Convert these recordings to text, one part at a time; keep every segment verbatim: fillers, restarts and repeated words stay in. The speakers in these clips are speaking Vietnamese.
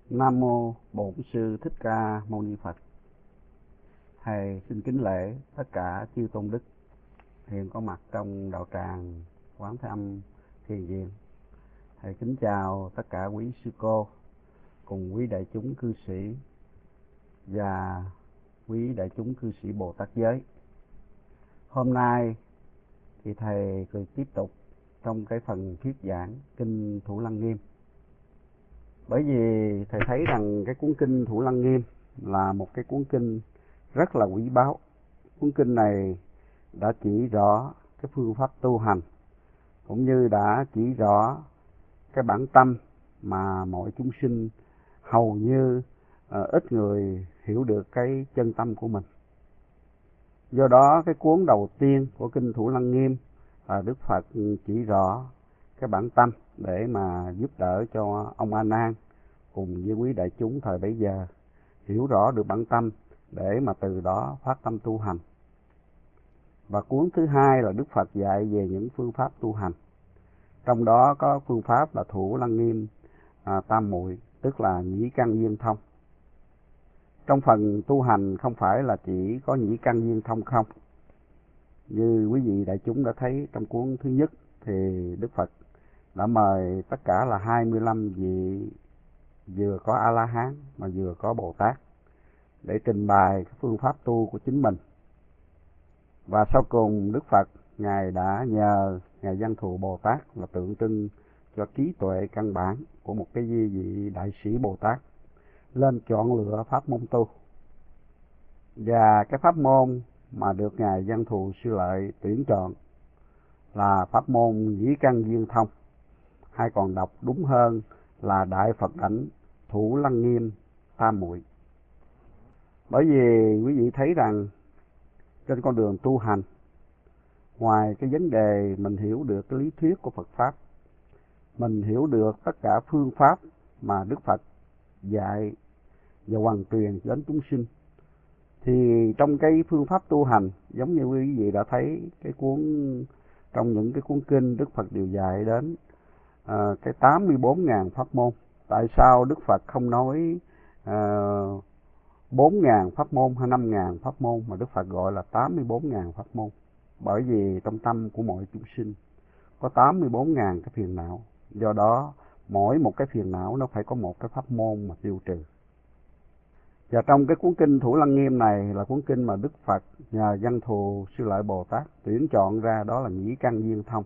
Nam mô Bổn Sư Thích Ca Mâu Ni Phật. Thầy xin kính lễ tất cả chư tôn đức hiện có mặt trong đạo tràng Quán Thế Âm Thiền Viện. Thầy kính chào tất cả quý sư cô cùng quý đại chúng cư sĩ và quý đại chúng cư sĩ Bồ Tát giới. Hôm nay thì thầy cười tiếp tục trong cái phần thuyết giảng kinh Thủ Lăng Nghiêm. Bởi vì thầy thấy rằng cái cuốn kinh Thủ Lăng Nghiêm là một cái cuốn kinh rất là quý báu. Cuốn kinh này đã chỉ rõ cái phương pháp tu hành, cũng như đã chỉ rõ cái bản tâm mà mọi chúng sinh hầu như uh, ít người hiểu được cái chân tâm của mình. Do đó cái cuốn đầu tiên của kinh Thủ Lăng Nghiêm là Đức Phật chỉ rõ cái bản tâm để mà giúp đỡ cho ông A Nan cùng với quý đại chúng thời bấy giờ hiểu rõ được bản tâm để mà từ đó phát tâm tu hành. Và cuốn thứ hai là Đức Phật dạy về những phương pháp tu hành. Trong đó có phương pháp là Thủ Lăng Nghiêm à, tam muội, tức là nhĩ căn duyên thông. Trong phần tu hành không phải là chỉ có nhĩ căn duyên thông không. Như quý vị đại chúng đã thấy trong cuốn thứ nhất thì Đức Phật đã mời tất cả là hai mươi lăm vị vừa có A-la-hán mà vừa có Bồ Tát để trình bày cái phương pháp tu của chính mình. Và sau cùng Đức Phật Ngài đã nhờ Ngài Văn Thù Bồ Tát là tượng trưng cho trí tuệ căn bản của một cái vị đại sĩ Bồ Tát lên chọn lựa pháp môn tu. Và cái pháp môn mà được Ngài Văn Thù Sư Lợi tuyển chọn là pháp môn nhĩ căn duyên thông, hay còn đọc đúng hơn là Đại Phật Đảnh Thủ Lăng Nghiêm tam muội. Bởi vì quý vị thấy rằng trên con đường tu hành, ngoài cái vấn đề mình hiểu được cái lý thuyết của Phật Pháp, mình hiểu được tất cả phương pháp mà Đức Phật dạy và hoàn truyền đến chúng sinh, thì trong cái phương pháp tu hành, giống như quý vị đã thấy cái cuốn trong những cái cuốn kinh Đức Phật đều dạy đến à, cái tám mươi bốn nghìn pháp môn. Tại sao Đức Phật không nói à, bốn nghìn pháp môn hay năm nghìn pháp môn mà Đức Phật gọi là tám mươi bốn nghìn pháp môn? Bởi vì trong tâm của mọi chúng sinh có tám mươi bốn nghìn cái phiền não. Do đó mỗi một cái phiền não nó phải có một cái pháp môn mà tiêu trừ. Và trong cái cuốn kinh Thủ Lăng Nghiêm này là cuốn kinh mà Đức Phật nhờ Văn Thù Sư Lợi Bồ Tát tuyển chọn ra, đó là nhĩ căn duyên thông.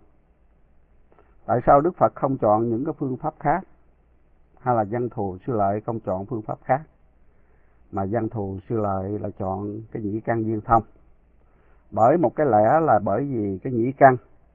Tại sao Đức Phật không chọn những cái phương pháp khác, hay là Văn Thù Sư Lợi không chọn phương pháp khác, mà Văn Thù Sư Lợi lại chọn cái nhĩ căn duyên thông? Bởi một cái lẽ là bởi vì cái nhĩ căn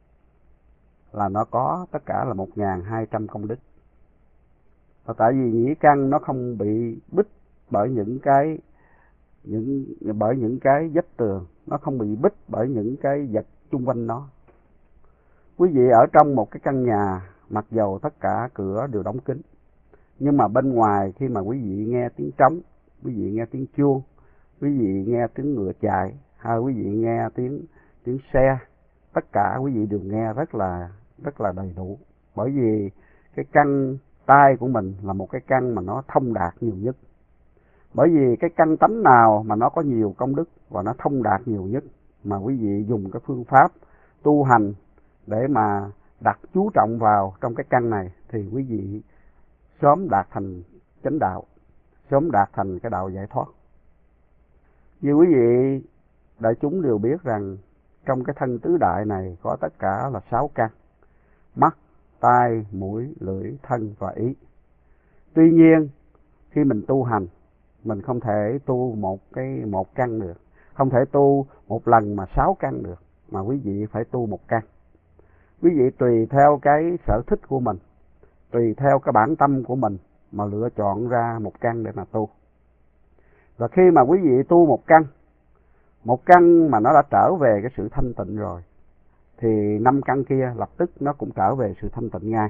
là nó có tất cả là một nghìn hai trăm công đức. Và tại vì nhĩ căn nó không bị bích bởi những cái những bởi những cái vách tường, nó không bị bích bởi những cái vật xung quanh nó. Quý vị ở trong một cái căn nhà, mặc dầu tất cả cửa đều đóng kín, nhưng mà bên ngoài khi mà quý vị nghe tiếng trống, quý vị nghe tiếng chuông, quý vị nghe tiếng ngựa chạy, hay quý vị nghe tiếng tiếng xe, tất cả quý vị đều nghe rất là rất là đầy đủ. Bởi vì cái căn tai của mình là một cái căn mà nó thông đạt nhiều nhất. Bởi vì cái căn tánh nào mà nó có nhiều công đức và nó thông đạt nhiều nhất, mà quý vị dùng cái phương pháp tu hành để mà đặt chú trọng vào trong cái căn này, thì quý vị sớm đạt thành chánh đạo, sớm đạt thành cái đạo giải thoát. Như quý vị đại chúng đều biết rằng trong cái thân tứ đại này có tất cả là sáu căn: mắt, tai, mũi, lưỡi, thân và ý. Tuy nhiên khi mình tu hành, mình không thể tu một cái một căn được, không thể tu một lần mà sáu căn được, mà quý vị phải tu một căn. Quý vị tùy theo cái sở thích của mình, tùy theo cái bản tâm của mình mà lựa chọn ra một căn để mà tu. Và khi mà quý vị tu một căn, một căn mà nó đã trở về cái sự thanh tịnh rồi, thì năm căn kia lập tức nó cũng trở về sự thanh tịnh ngay.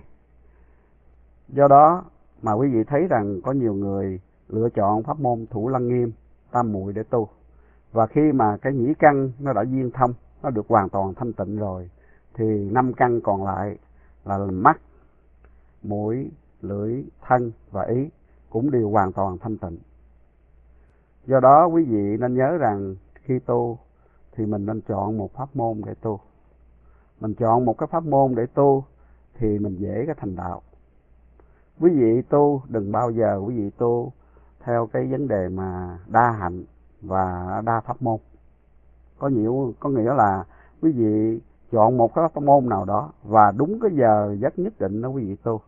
Do đó mà quý vị thấy rằng có nhiều người lựa chọn pháp môn Thủ Lăng Nghiêm tam muội để tu. Và khi mà cái nhĩ căn nó đã duyên thông, nó được hoàn toàn thanh tịnh rồi, thì năm căn còn lại là mắt, mũi, lưỡi, thân và ý cũng đều hoàn toàn thanh tịnh. Do đó quý vị nên nhớ rằng khi tu thì mình nên chọn một pháp môn để tu. Mình chọn một cái pháp môn để tu thì mình dễ cái thành đạo. Quý vị tu đừng bao giờ quý vị tu theo cái vấn đề mà đa hạnh và đa pháp môn. Có nhiều có nghĩa là quý vị chọn một cái pháp môn nào đó và đúng cái giờ giấc nhất định đó quý vị tu.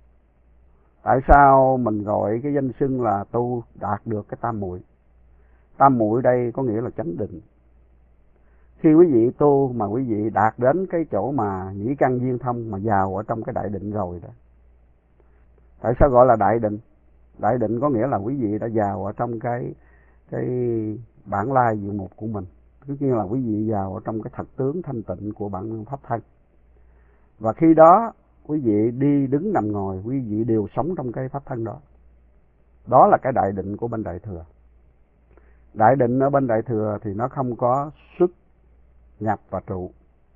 Tại sao mình gọi cái danh xưng là tu đạt được cái tam muội? Tam muội đây có nghĩa là chánh định. Khi quý vị tu mà quý vị đạt đến cái chỗ mà nhĩ căn viên thông mà vào ở trong cái đại định rồi đó. Tại sao gọi là đại định? Đại định có nghĩa là quý vị đã vào ở trong cái cái bản lai diệu mục của mình. Tất nhiên là quý vị vào ở trong cái thật tướng thanh tịnh của bản pháp thân. Và khi đó quý vị đi đứng nằm ngồi, quý vị đều sống trong cái pháp thân đó. Đó là cái đại định của bên Đại Thừa. Đại định ở bên Đại Thừa thì nó không có xuất, nhập và trụ.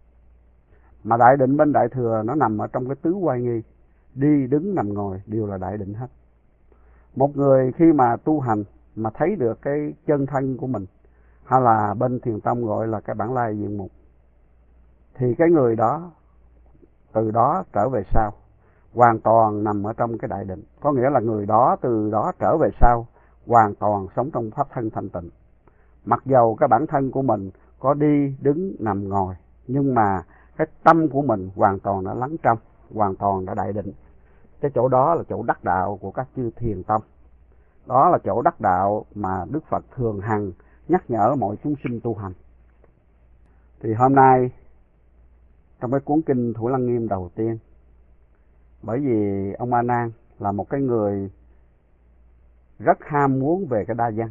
Mà đại định bên Đại Thừa nó nằm ở trong cái tứ oai nghi. Đi đứng nằm ngồi đều là đại định hết. Một người khi mà tu hành mà thấy được cái chân thân của mình, hay là bên Thiền tông gọi là cái bản lai diện mục, thì cái người đó từ đó trở về sau hoàn toàn nằm ở trong cái đại định. Có nghĩa là người đó từ đó trở về sau hoàn toàn sống trong pháp thân thanh tịnh. Mặc dầu cái bản thân của mình có đi đứng nằm ngồi, nhưng mà cái tâm của mình hoàn toàn đã lắng trong, hoàn toàn đã đại định. Cái chỗ đó là chỗ đắc đạo của các chư Thiền tông. Đó là chỗ đắc đạo mà Đức Phật thường hằng nhắc nhở mọi chúng sinh tu hành. Thì hôm nay trong cái cuốn kinh Thủ Lăng Nghiêm đầu tiên, bởi vì ông A Nan là một cái người rất ham muốn về cái đa văn.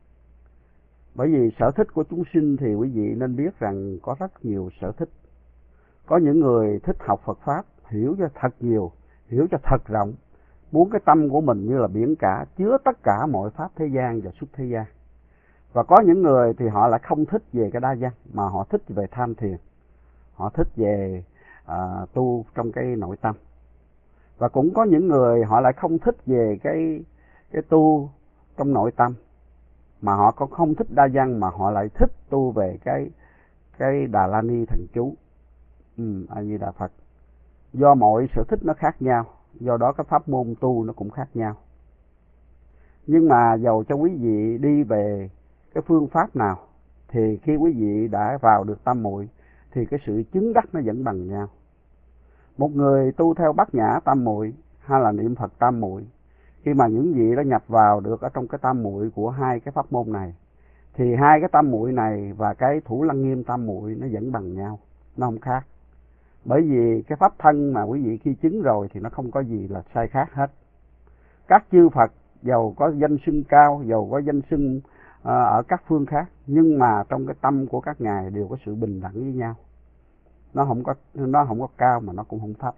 Bởi vì sở thích của chúng sinh thì quý vị nên biết rằng có rất nhiều sở thích. Có những người thích học Phật Pháp, hiểu cho thật nhiều, hiểu cho thật rộng, muốn cái tâm của mình như là biển cả, chứa tất cả mọi pháp thế gian và xuất thế gian. Và có những người thì họ lại không thích về cái đa văn, mà họ thích về tham thiền, họ thích về à, tu trong cái nội tâm. Và cũng có những người họ lại không thích về cái cái tu trong nội tâm, mà họ cũng không thích đa văn, mà họ lại thích tu về cái cái Đà La Ni thần chú. Ừ, A Di Đà Phật. Do mọi sở thích nó khác nhau, do đó cái pháp môn tu nó cũng khác nhau. Nhưng mà dầu cho quý vị đi về cái phương pháp nào, thì khi quý vị đã vào được tam muội thì cái sự chứng đắc nó vẫn bằng nhau. Một người tu theo bát nhã tam muội hay là niệm Phật tam muội, khi mà những vị đã nhập vào được ở trong cái tam muội của hai cái pháp môn này, thì hai cái tam muội này và cái Thủ Lăng Nghiêm tam muội nó vẫn bằng nhau, nó không khác. Bởi vì cái pháp thân mà quý vị khi chứng rồi thì nó không có gì là sai khác hết. Các chư Phật dầu có danh xưng cao, dầu có danh xưng à, ở các phương khác, nhưng mà trong cái tâm của các ngài đều có sự bình đẳng với nhau. Nó không có nó không có cao mà nó cũng không thấp.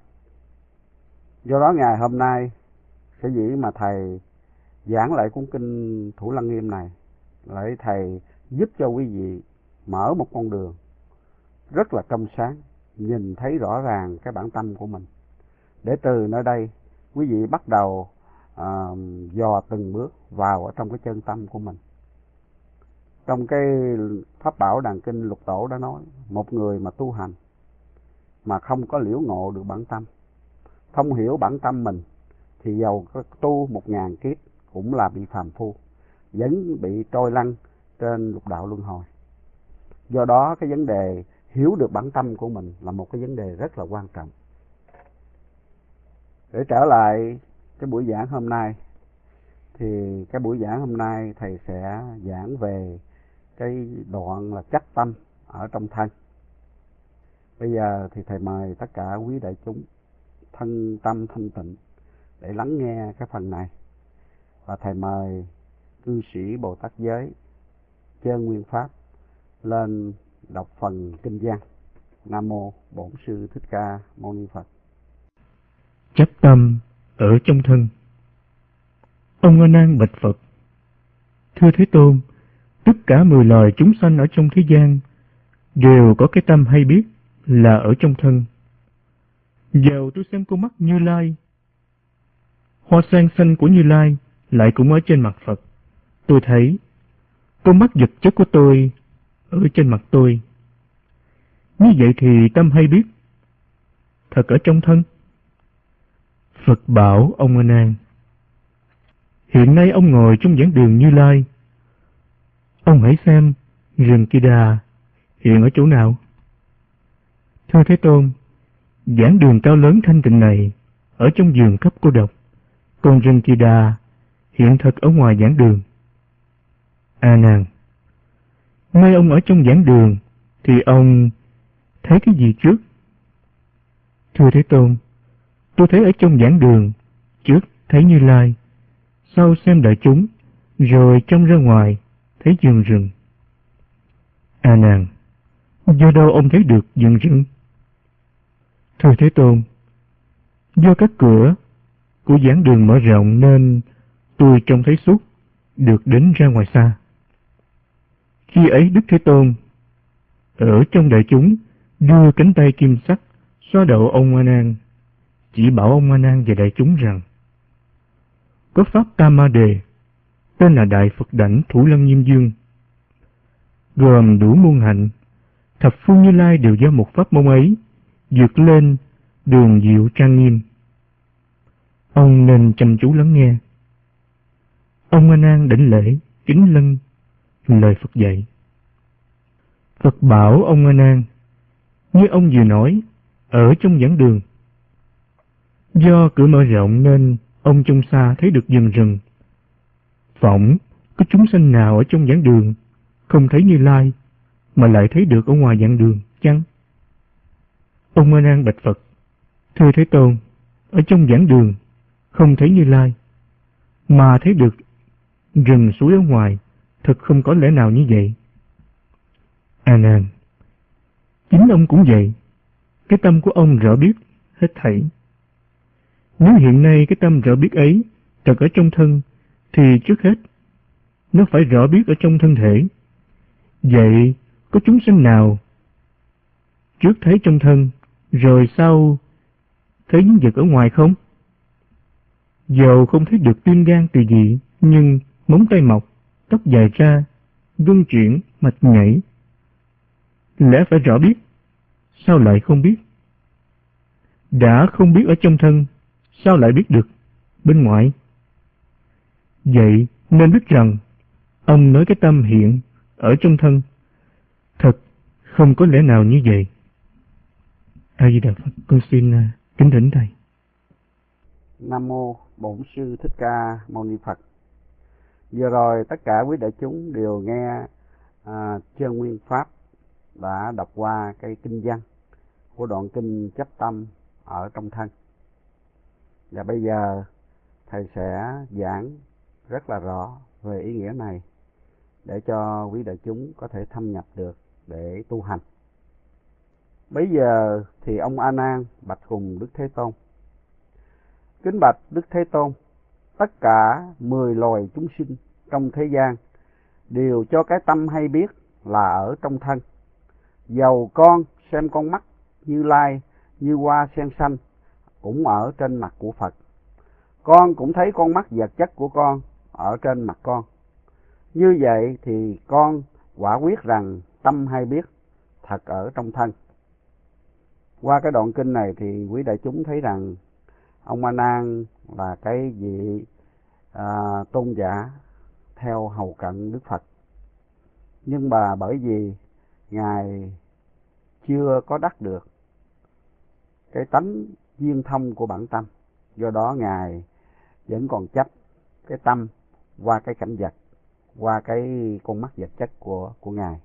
Do đó ngày hôm nay sở dĩ mà thầy giảng lại cuốn kinh Thủ Lăng Nghiêm này, để thầy giúp cho quý vị mở một con đường rất là trong sáng, nhìn thấy rõ ràng cái bản tâm của mình, để từ nơi đây quý vị bắt đầu à, dò từng bước vào ở trong cái chân tâm của mình. Trong cái Pháp Bảo Đàn Kinh Lục Tổ đã nói, một người mà tu hành mà không có liễu ngộ được bản tâm, không hiểu bản tâm mình, thì dầu có tu một ngàn kiếp cũng là bị phàm phu, vẫn bị trôi lăn trên lục đạo luân hồi. Do đó cái vấn đề hiểu được bản tâm của mình là một cái vấn đề rất là quan trọng. Để trở lại cái buổi giảng hôm nay, thì cái buổi giảng hôm nay thầy sẽ giảng về cái đoạn là chắc tâm ở trong thân. Bây giờ thì thầy mời tất cả quý đại chúng thân tâm thanh tịnh để lắng nghe cái phần này. Và thầy mời cư sĩ Bồ Tát Giới Chơn Nguyên Pháp lên đọc phần kinh văn. Nam mô Bổn Sư Thích Ca Mâu Ni Phật. Chấp tâm ở trong thân. Ông A Nan bạch Phật: Thưa Thế Tôn, tất cả mười loài chúng sanh ở trong thế gian đều có cái tâm hay biết là ở trong thân. Dầu tôi xem con mắt Như Lai, hoa sen xanh của Như Lai lại cũng ở trên mặt Phật. Tôi thấy con mắt vật chất của tôi ở trên mặt tôi. Như vậy thì tâm hay biết thật ở trong thân. Phật bảo ông A Nan: hiện nay ông ngồi trong giảng đường Như Lai. Ông hãy xem rừng Kỳ Đà hiện ở chỗ nào. Thưa Thế Tôn, giảng đường cao lớn thanh tịnh này ở trong vườn cấp cô độc, còn rừng Kỳ Đà hiện thật ở ngoài giảng đường. A Nan: nay ông ở trong giảng đường thì ông thấy cái gì trước? Thưa Thế Tôn, tôi thấy ở trong giảng đường, trước thấy Như Lai, sau xem đại chúng, rồi trông ra ngoài thấy vườn rừng. A Nan: do đâu ông thấy được vườn rừng? Thưa Thế Tôn, do các cửa của giảng đường mở rộng nên tôi trông thấy suốt, được đến ra ngoài xa. Khi ấy Đức Thế Tôn ở trong đại chúng đưa cánh tay kim sắc xoa đầu ông A Nan, chỉ bảo ông A Nan và đại chúng rằng: có pháp Tam Ma Đề tên là Đại Phật Đảnh Thủ Lăng Nghiêm Dương, gồm đủ muôn hạnh, thập phương Như Lai đều do một pháp môn ấy vượt lên đường diệu trang nghiêm. Ông nên chăm chú lắng nghe. Ông A Nan đảnh lễ kính lân lời Phật dạy. Phật bảo ông A Nan: như ông vừa nói, ở trong giảng đường, do cửa mở rộng nên ông trong xa thấy được vườn rừng. Phỏng có chúng sanh nào ở trong giảng đường không thấy Như Lai mà lại thấy được ở ngoài giảng đường chăng? Ông A Nan bạch Phật: thưa Thế Tôn, ở trong giảng đường không thấy Như Lai mà thấy được rừng suối ở ngoài, thật không có lẽ nào như vậy. A Nan: chính ông cũng vậy, cái tâm của ông rõ biết hết thảy. Nếu hiện nay cái tâm rõ biết ấy thật ở trong thân, thì trước hết nó phải rõ biết ở trong thân thể. Vậy có chúng sanh nào trước thấy trong thân, rồi sau thấy những vật ở ngoài không? Dầu không thấy được tim gan tỳ dị, nhưng móng tay mọc, tóc dài ra, gân chuyển, mạch nhảy, lẽ phải rõ biết, sao lại không biết? Đã không biết ở trong thân, sao lại biết được bên ngoài? Vậy nên biết rằng ông nói cái tâm hiện ở trong thân, thật không có lẽ nào như vậy. A Di Đà Phật. Con xin uh, kính thỉnh thầy. Nam mô Bổn Sư Thích Ca Mâu Ni Phật. Vừa rồi tất cả quý đại chúng đều nghe à, Chân Nguyên Pháp đã đọc qua cái kinh văn của đoạn kinh Chấp Tâm ở trong thân. Và bây giờ thầy sẽ giảng rất là rõ về ý nghĩa này để cho quý đại chúng có thể thâm nhập được để tu hành. Bây giờ thì ông A Nan bạch cùng Đức Thế Tôn: kính bạch Đức Thế Tôn, tất cả mười loài chúng sinh trong thế gian đều cho cái tâm hay biết là ở trong thân. Dầu con xem con mắt Như Lai như hoa sen xanh cũng ở trên mặt của Phật, con cũng thấy con mắt vật chất của con ở trên mặt con. Như vậy thì con quả quyết rằng tâm hay biết thật ở trong thân. Qua cái đoạn kinh này thì quý đại chúng thấy rằng ông A Nan là cái vị à, tôn giả theo hầu cận Đức Phật, nhưng mà bởi vì ngài chưa có đắc được cái tánh viên thông của bản tâm, do đó ngài vẫn còn chấp cái tâm qua cái cảnh vật, qua cái con mắt vật chất của của ngài.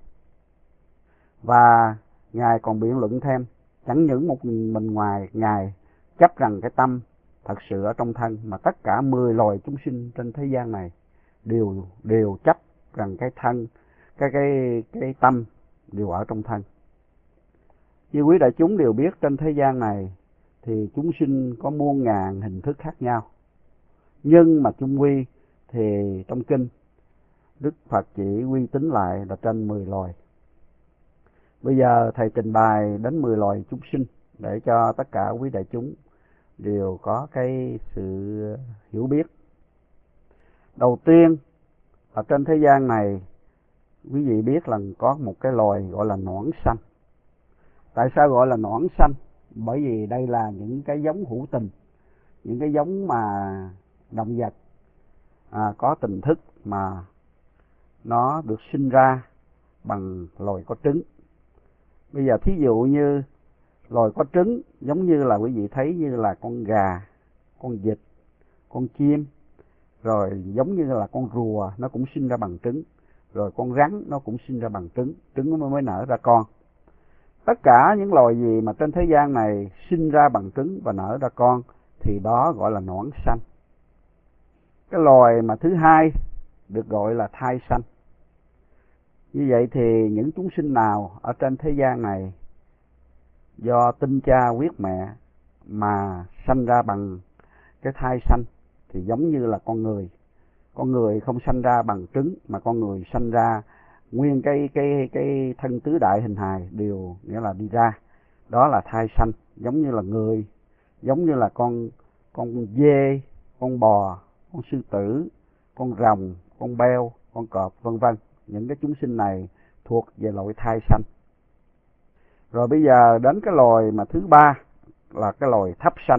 Và ngài còn biện luận thêm, chẳng những một mình ngoài ngài chấp rằng cái tâm thật sự ở trong thân, mà tất cả mười loài chúng sinh trên thế gian này đều đều chấp rằng cái thân, cái cái cái tâm đều ở trong thân. Như quý đại chúng đều biết, trên thế gian này thì chúng sinh có muôn ngàn hình thức khác nhau, nhưng mà chung quy thì trong kinh Đức Phật chỉ quy tính lại là trên mười loài. Bây giờ thầy trình bày đến mười loài chúng sinh để cho tất cả quý đại chúng đều có cái sự hiểu biết. Đầu tiên, ở trên thế gian này, quý vị biết là có một cái loài gọi là nõn xanh. Tại sao gọi là nõn xanh? Bởi vì đây là những cái giống hữu tình, những cái giống mà động vật à, có tình thức mà nó được sinh ra bằng loài có trứng. Bây giờ thí dụ như loài có trứng giống như là quý vị thấy như là con gà, con vịt, con chim, rồi giống như là con rùa nó cũng sinh ra bằng trứng, rồi con rắn nó cũng sinh ra bằng trứng, trứng nó mới nở ra con. Tất cả những loài gì mà trên thế gian này sinh ra bằng trứng và nở ra con thì đó gọi là nõn xanh. Cái loài mà thứ hai được gọi là thai xanh. Như vậy thì những chúng sinh nào ở trên thế gian này do tinh cha huyết mẹ mà sanh ra bằng cái thai xanh thì giống như là con người. Con người không sanh ra bằng trứng mà con người sanh ra nguyên cái cái cái thân tứ đại hình hài đều nghĩa là đi ra. Đó là thai xanh, giống như là người, giống như là con con dê, con bò, con sư tử, con rồng, con beo, con cọp, vân vân. Những cái chúng sinh này thuộc về loại thai xanh. Rồi bây giờ đến cái loài mà thứ ba là cái loài thấp xanh.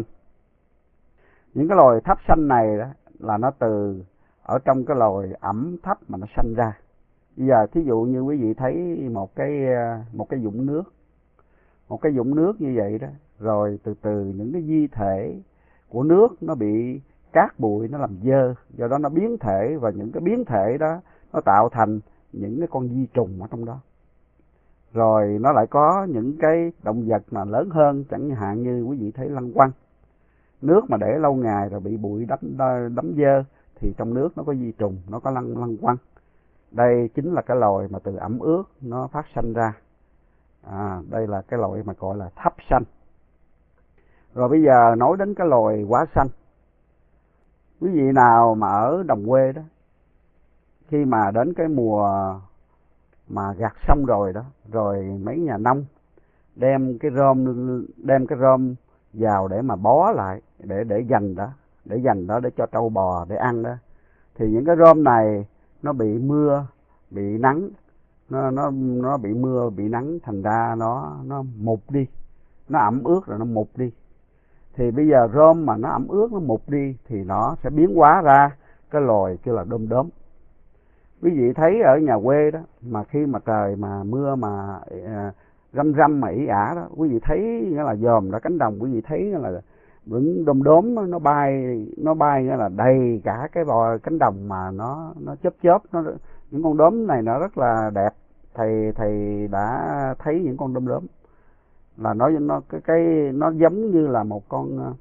Những cái loài thấp xanh này đó là nó từ ở trong cái loài ẩm thấp mà nó sanh ra. Bây giờ thí dụ như quý vị thấy một cái một cái vũng nước, một cái vũng nước như vậy đó, rồi từ từ những cái di thể của nước nó bị cát bụi nó làm dơ, do đó nó biến thể, và những cái biến thể đó nó tạo thành những cái con vi trùng ở trong đó. Rồi nó lại có những cái động vật mà lớn hơn, chẳng hạn như quý vị thấy lăng quăng. Nước mà để lâu ngày rồi bị bụi đấm đấm dơ thì trong nước nó có vi trùng, nó có lăng lăng quăng. Đây chính là cái loài mà từ ẩm ướt nó phát sanh ra. À, đây là cái loài mà gọi là thấp xanh. Rồi bây giờ nói đến cái loài quá xanh. Quý vị nào mà ở đồng quê đó, khi mà đến cái mùa mà gặt xong rồi đó, rồi mấy nhà nông đem cái rơm đem cái rơm vào để mà bó lại, để để dành đó, để dành đó để cho trâu bò để ăn đó. Thì những cái rơm này nó bị mưa, bị nắng, nó nó nó bị mưa, bị nắng, thành ra nó nó mục đi, nó ẩm ướt rồi nó mục đi. Thì bây giờ rơm mà nó ẩm ướt nó mục đi thì nó sẽ biến hóa ra cái loài kêu là đom đóm. Quý vị thấy ở nhà quê đó, mà khi mà trời mà mưa mà à, râm râm mà ỉ ả đó, quý vị thấy nghĩa là dòm ra cánh đồng, quý vị thấy nghĩa là những đom đóm nó bay, nó bay nghĩa là đầy cả cái bò cánh đồng mà nó nó chớp chớp, nó những con đốm này nó rất là đẹp. Thầy thầy đã thấy những con đom đóm là nó nó cái cái nó giống như là một con,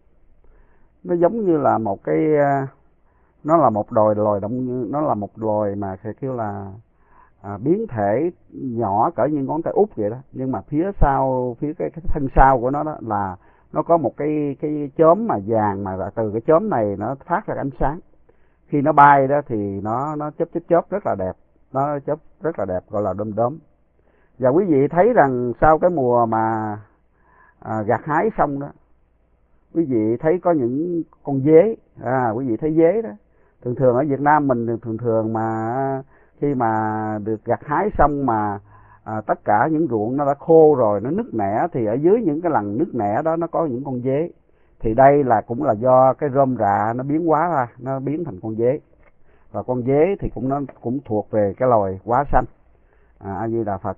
nó giống như là một cái, nó là một loài loài động, nó là một loài mà kêu là à, biến thể nhỏ cỡ như ngón tay út vậy đó, nhưng mà phía sau, phía cái, cái thân sau của nó đó là nó có một cái cái chớm mà vàng, mà từ cái chớm này nó phát ra ánh sáng. Khi nó bay đó thì nó nó chớp chớp chớp rất là đẹp, nó chớp rất là đẹp, gọi là đom đóm. Và quý vị thấy rằng sau cái mùa mà à, gặt hái xong đó, quý vị thấy có những con dế, à, quý vị thấy dế đó. Thường thường ở Việt Nam mình thường thường mà khi mà được gặt hái xong mà à, tất cả những ruộng nó đã khô rồi, nó nứt nẻ, thì ở dưới những cái lằn nứt nẻ đó nó có những con dế. Thì đây là cũng là do cái rơm rạ nó biến hóa ra, nó biến thành con dế. Và con dế thì cũng nó cũng thuộc về cái loài quá xanh. À, A Di Đà Phật.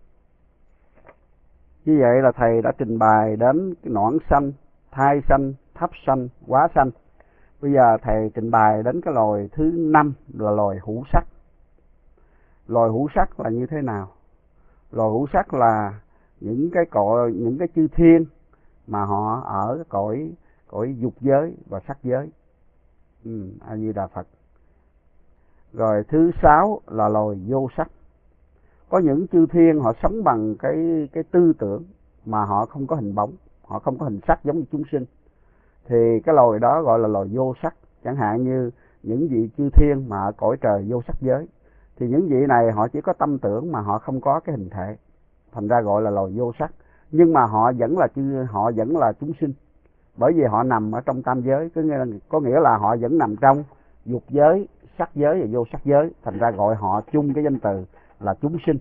Như vậy là thầy đã trình bày đến cái nõn xanh, thai xanh, thấp xanh, quá xanh. Bây giờ thầy trình bày đến cái loài thứ năm là loài hữu sắc. Loài hữu sắc là như thế nào? Loài hữu sắc là những cái cõi, những cái chư thiên mà họ ở cái cõi cõi dục giới và sắc giới. Ừ, A Di Đà Phật. Rồi thứ sáu là loài vô sắc. Có những chư thiên họ sống bằng cái cái tư tưởng mà họ không có hình bóng, họ không có hình sắc giống như chúng sinh. Thì cái loài đó gọi là loài vô sắc. Chẳng hạn như những vị chư thiên mà ở cõi trời vô sắc giới, thì những vị này họ chỉ có tâm tưởng mà họ không có cái hình thể, thành ra gọi là loài vô sắc. Nhưng mà họ vẫn là chư, họ vẫn là chúng sinh, bởi vì họ nằm ở trong tam giới, có nghĩa là, có nghĩa là họ vẫn nằm trong dục giới, sắc giới và vô sắc giới, thành ra gọi họ chung cái danh từ là chúng sinh.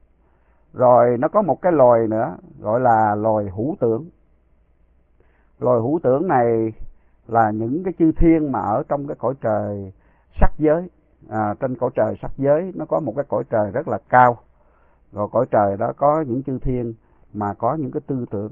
Rồi nó có một cái loài nữa gọi là loài hữu tưởng. Loài hữu tưởng này là những cái chư thiên mà ở trong cái cõi trời sắc giới. À, trên cõi trời sắc giới nó có một cái cõi trời rất là cao. Rồi cõi trời đó có những chư thiên mà có những cái tư tưởng.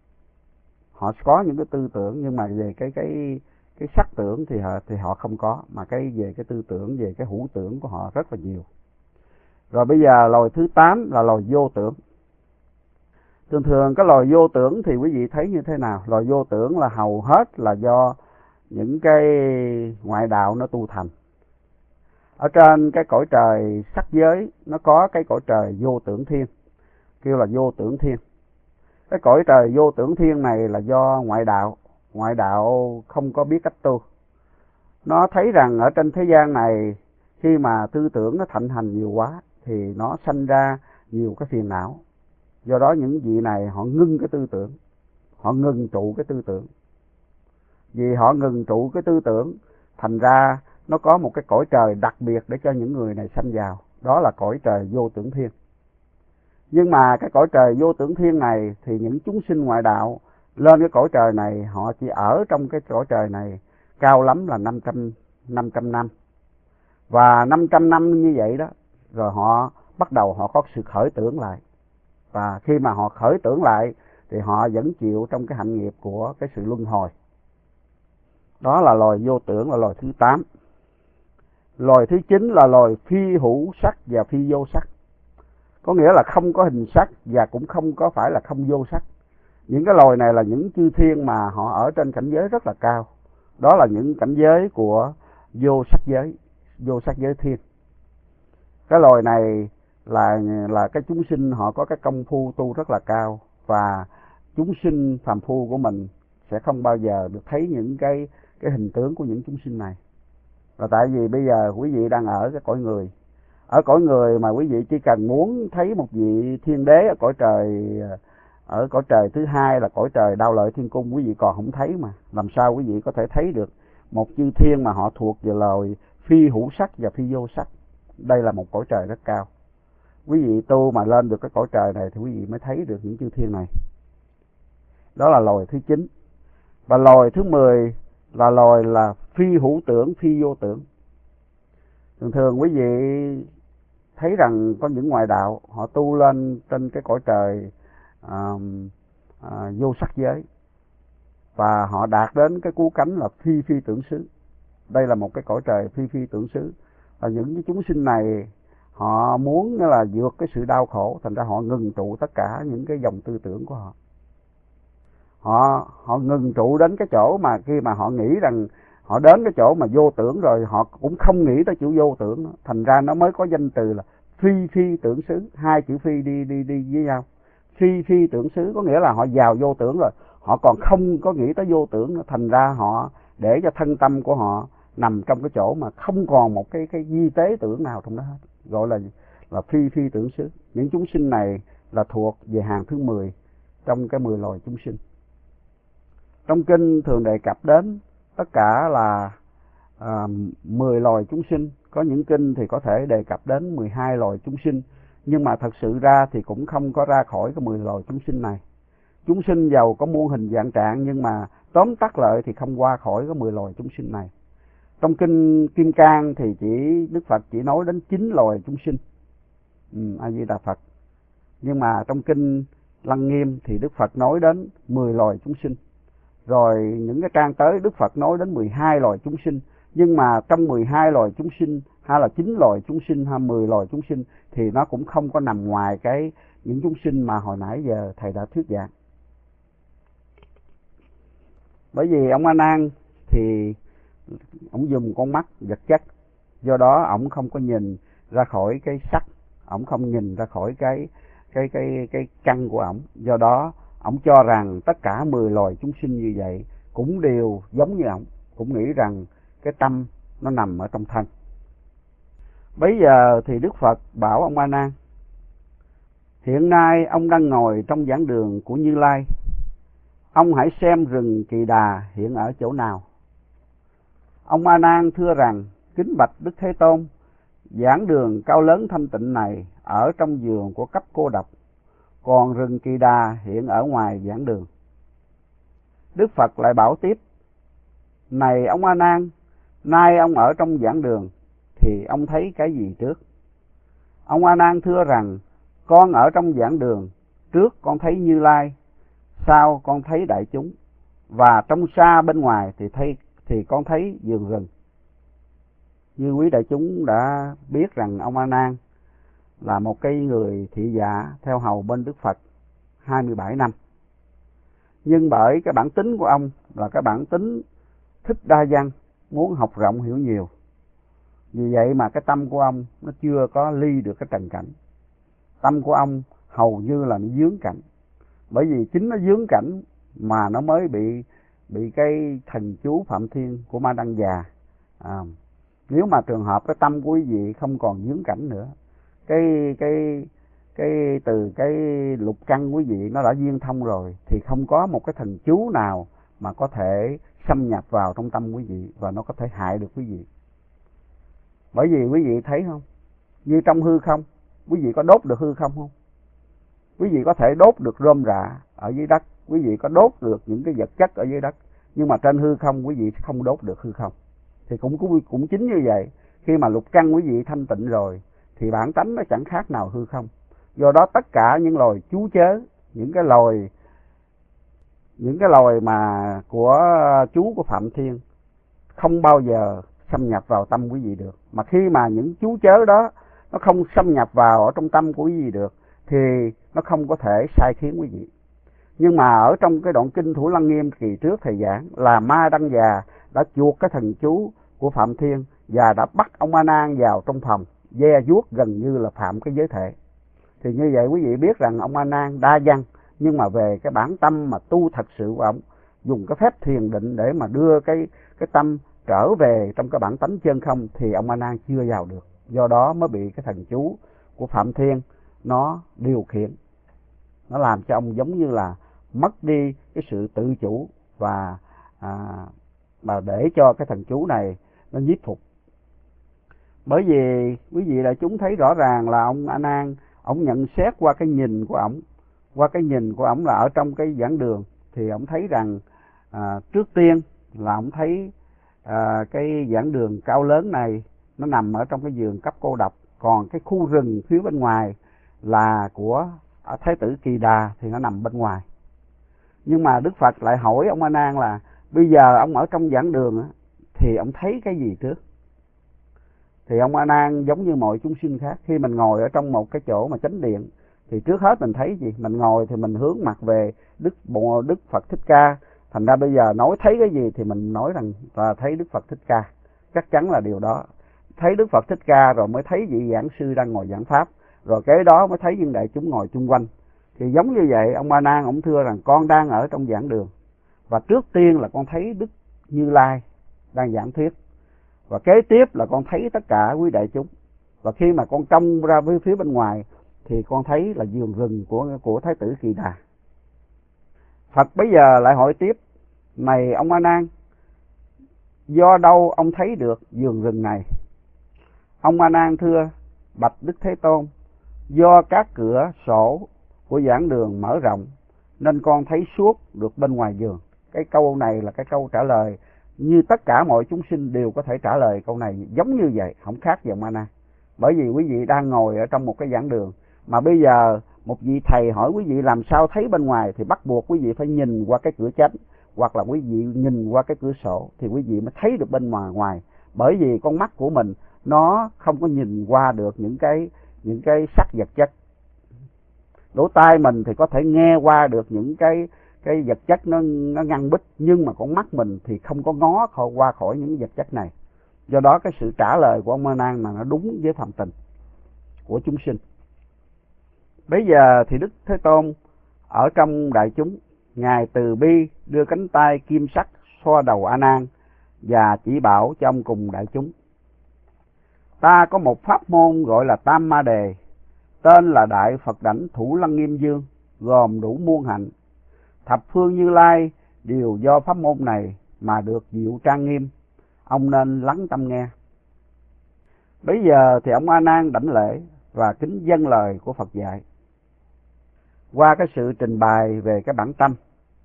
Họ có những cái tư tưởng, nhưng mà về cái cái cái sắc tưởng thì họ thì họ không có, mà cái về cái tư tưởng, về cái hữu tưởng của họ rất là nhiều. Rồi bây giờ loài thứ tám là loài vô tưởng. Thường thường cái loài vô tưởng thì quý vị thấy như thế nào? Loài vô tưởng là hầu hết là do những cái ngoại đạo nó tu thành. Ở trên cái cõi trời sắc giới nó có cái cõi trời vô tưởng thiên, kêu là vô tưởng thiên. Cái cõi trời vô tưởng thiên này là do ngoại đạo, ngoại đạo không có biết cách tu. Nó thấy rằng ở trên thế gian này khi mà tư tưởng nó thịnh hành nhiều quá thì nó sanh ra nhiều cái phiền não. Do đó những vị này họ ngưng cái tư tưởng, họ ngừng trụ cái tư tưởng. Vì họ ngừng trụ cái tư tưởng, thành ra nó có một cái cõi trời đặc biệt để cho những người này sanh vào, đó là cõi trời vô tưởng thiên. Nhưng mà cái cõi trời vô tưởng thiên này thì những chúng sinh ngoại đạo lên cái cõi trời này, họ chỉ ở trong cái cõi trời này cao lắm là năm trăm năm. Và năm trăm năm như vậy đó, rồi họ bắt đầu họ có sự khởi tưởng lại. Và khi mà họ khởi tưởng lại thì họ vẫn chịu trong cái hạnh nghiệp của cái sự luân hồi. Đó là loài vô tưởng, là loài thứ tám. Loài thứ chín là loài phi hữu sắc và phi vô sắc. Có nghĩa là không có hình sắc và cũng không có phải là không vô sắc. Những cái loài này là những chư thiên mà họ ở trên cảnh giới rất là cao. Đó là những cảnh giới của vô sắc giới, vô sắc giới thiên. Cái loài này là là cái chúng sinh họ có cái công phu tu rất là cao, và chúng sinh phàm phu của mình sẽ không bao giờ được thấy những cái cái hình tướng của những chúng sinh này. Là tại vì bây giờ quý vị đang ở cái cõi người. Ở cõi người mà quý vị chỉ cần muốn thấy một vị thiên đế ở cõi trời, ở cõi trời thứ hai là cõi trời Đao Lợi Thiên Cung, quý vị còn không thấy mà. Làm sao quý vị có thể thấy được một chư thiên mà họ thuộc về loài phi hữu sắc và phi vô sắc? Đây là một cõi trời rất cao. Quý vị tu mà lên được cái cõi trời này thì quý vị mới thấy được những chư thiên này. Đó là loài thứ chín. Và loài thứ mười là loài là phi hữu tưởng, phi vô tưởng. Thường thường quý vị thấy rằng có những ngoại đạo họ tu lên trên cái cõi trời à, à, vô sắc giới, và họ đạt đến cái cứu cánh là phi phi tưởng xứ. Đây là một cái cõi trời phi phi tưởng xứ. Và những cái chúng sinh này họ muốn là vượt cái sự đau khổ, thành ra họ ngừng trụ tất cả những cái dòng tư tưởng của họ. Họ họ ngừng trụ đến cái chỗ mà khi mà họ nghĩ rằng họ đến cái chỗ mà vô tưởng rồi, họ cũng không nghĩ tới chữ vô tưởng nữa. Thành ra nó mới có danh từ là phi phi tưởng xứ, hai chữ phi đi đi đi với nhau. Phi phi tưởng xứ có nghĩa là họ vào vô tưởng rồi, họ còn không có nghĩ tới vô tưởng nữa. Thành ra họ để cho thân tâm của họ nằm trong cái chỗ mà không còn một cái cái di tế tưởng nào trong đó hết, gọi là là phi phi tưởng xứ. Những chúng sinh này là thuộc về hàng thứ mười trong cái mười loài chúng sinh. Trong kinh thường đề cập đến tất cả là à, mười loài chúng sinh. Có những kinh thì có thể đề cập đến mười hai loài chúng sinh, nhưng mà thật sự ra thì cũng không có ra khỏi cái mười loài chúng sinh này. Chúng sinh giàu có muôn hình dạng trạng, nhưng mà tóm tắt lại thì không qua khỏi cái mười loài chúng sinh này. Trong kinh Kim Cang thì chỉ Đức Phật chỉ nói đến chín loài chúng sinh, ừ, A Di Đà Phật. Nhưng mà trong kinh Lăng Nghiêm thì Đức Phật nói đến mười loài chúng sinh. Rồi những cái trang tới Đức Phật nói đến mười hai loài chúng sinh. Nhưng mà trong mười hai loài chúng sinh, hay là chín loài chúng sinh, hay mười loài chúng sinh, thì nó cũng không có nằm ngoài cái những chúng sinh mà hồi nãy giờ Thầy đã thuyết giảng. Bởi vì ông A Nan thì ông dùng con mắt vật chất, do đó ông không có nhìn ra khỏi cái sắc, ông không nhìn ra khỏi cái cái cái cái căn của ông. Do đó ông cho rằng tất cả mười loài chúng sinh như vậy cũng đều giống như ông, cũng nghĩ rằng cái tâm nó nằm ở trong thân. Bấy giờ thì Đức Phật bảo ông A Nan: hiện nay ông đang ngồi trong giảng đường của Như Lai, ông hãy xem rừng Kỳ Đà hiện ở chỗ nào. Ông A Nan thưa rằng: kính bạch Đức Thế Tôn, giảng đường cao lớn thanh tịnh này ở trong vườn của cấp cô độc, còn rừng Kỳ Đà hiện ở ngoài giảng đường. Đức Phật lại bảo tiếp: này ông A Nan, nay ông ở trong giảng đường thì ông thấy cái gì trước? Ông A Nan thưa rằng: con ở trong giảng đường, trước con thấy Như Lai, sau con thấy đại chúng, và trong xa bên ngoài thì thấy thì con thấy vườn rừng. Như quý đại chúng đã biết rằng ông A Nan là một cái người thị giả theo hầu bên Đức Phật hai mươi bảy năm. Nhưng bởi cái bản tính của ông là cái bản tính thích đa văn, muốn học rộng hiểu nhiều. Vì vậy mà cái tâm của ông nó chưa có ly được cái trần cảnh. Tâm của ông hầu như là nó vướng cảnh. Bởi vì chính nó vướng cảnh mà nó mới bị bị cái thần chú Phạm Thiên của Ma Đăng Già. À, nếu mà trường hợp cái tâm của quý vị không còn vướng cảnh nữa, cái cái cái từ cái lục căn quý vị nó đã viên thông rồi, thì không có một cái thần chú nào mà có thể xâm nhập vào trong tâm quý vị và nó có thể hại được quý vị. Bởi vì quý vị thấy không, như trong hư không, quý vị có đốt được hư không không? Quý vị có thể đốt được rơm rạ ở dưới đất, quý vị có đốt được những cái vật chất ở dưới đất, nhưng mà trên hư không quý vị không đốt được hư không. Thì cũng cũng chính như vậy, khi mà lục căn quý vị thanh tịnh rồi thì bản tánh nó chẳng khác nào hư không. Do đó tất cả những loài chú chớ, những cái loài những cái loài mà của chú của Phạm Thiên không bao giờ xâm nhập vào tâm quý vị được. Mà khi mà những chú chớ đó nó không xâm nhập vào ở trong tâm của quý vị được thì nó không có thể sai khiến quý vị. Nhưng mà ở trong cái đoạn kinh Thủ Lăng Nghiêm kỳ trước thầy giảng là Ma Đăng Già đã chuộc cái thần chú của Phạm Thiên và đã bắt ông A Nan vào trong phòng, ve vuốt gần như là phạm cái giới thể. Thì như vậy quý vị biết rằng ông A Nan đa văn, nhưng mà về cái bản tâm mà tu thật sự của ông, dùng cái phép thiền định để mà đưa cái cái tâm trở về trong cái bản tánh chân không, thì ông A Nan chưa vào được. Do đó mới bị cái thần chú của Phạm Thiên nó điều khiển, nó làm cho ông giống như là mất đi cái sự tự chủ và à, mà để cho cái thần chú này nó nhiếp phục. Bởi vì quý vị đại chúng thấy rõ ràng là ông A Nan, ông nhận xét qua cái nhìn của ông, qua cái nhìn của ông là ở trong cái giảng đường thì ông thấy rằng à, trước tiên là ông thấy à, cái giảng đường cao lớn này nó nằm ở trong cái vườn cấp cô độc, còn cái khu rừng phía bên ngoài là của Thái tử Kỳ Đà thì nó nằm bên ngoài. Nhưng mà Đức Phật lại hỏi ông A Nan là bây giờ ông ở trong giảng đường thì ông thấy cái gì trước? Thì ông A Nan giống như mọi chúng sinh khác, khi mình ngồi ở trong một cái chỗ mà chánh điện thì trước hết mình thấy gì? Mình ngồi thì mình hướng mặt về Đức Bộ Đức Phật Thích Ca. Thành ra bây giờ nói thấy cái gì thì mình nói rằng là thấy Đức Phật Thích Ca. Chắc chắn là điều đó. Thấy Đức Phật Thích Ca rồi mới thấy vị giảng sư đang ngồi giảng pháp, rồi kế đó mới thấy những đại chúng ngồi chung quanh. Thì giống như vậy, ông A Nan ông thưa rằng con đang ở trong giảng đường, và trước tiên là con thấy Đức Như Lai đang giảng thuyết, và kế tiếp là con thấy tất cả quý đại chúng, và khi mà con trông ra với phía bên ngoài thì con thấy là vườn rừng của của Thái tử Kỳ Đà. Phật bây giờ lại hỏi tiếp: này ông A Nan, do đâu ông thấy được vườn rừng này? Ông A Nan thưa: bạch Đức Thế Tôn, do các cửa sổ của giảng đường mở rộng nên con thấy suốt được bên ngoài vườn. Cái câu này là cái câu trả lời như tất cả mọi chúng sinh đều có thể trả lời câu này giống như vậy, không khác gì ông A Nan. Bởi vì quý vị đang ngồi ở trong một cái giảng đường, mà bây giờ một vị thầy hỏi quý vị làm sao thấy bên ngoài, thì bắt buộc quý vị phải nhìn qua cái cửa chánh, hoặc là quý vị nhìn qua cái cửa sổ thì quý vị mới thấy được bên ngoài ngoài. Bởi vì con mắt của mình nó không có nhìn qua được những cái những cái sắc vật chất. Lỗ tai mình thì có thể nghe qua được những cái cái vật chất nó nó ngăn bích, nhưng mà con mắt mình thì không có ngó qua khỏi những vật chất này. Do đó cái sự trả lời của ông A Nan là nó đúng với phạm tình của chúng sinh. Bây giờ thì Đức Thế Tôn ở trong đại chúng, ngài từ bi đưa cánh tay kim sắc xoa đầu A Nan và chỉ bảo cho ông cùng đại chúng: ta có một pháp môn gọi là Tam Ma Đề, tên là Đại Phật Đảnh Thủ Lăng Nghiêm Dương, gồm đủ muôn hạnh. Thập phương Như Lai đều do pháp môn này mà được diệu trang nghiêm. ông nên lắng tâm nghe. Bây giờ thì ông A Nan đảnh lễ và kính dâng lời của Phật dạy. Qua cái sự trình bày về cái bản tâm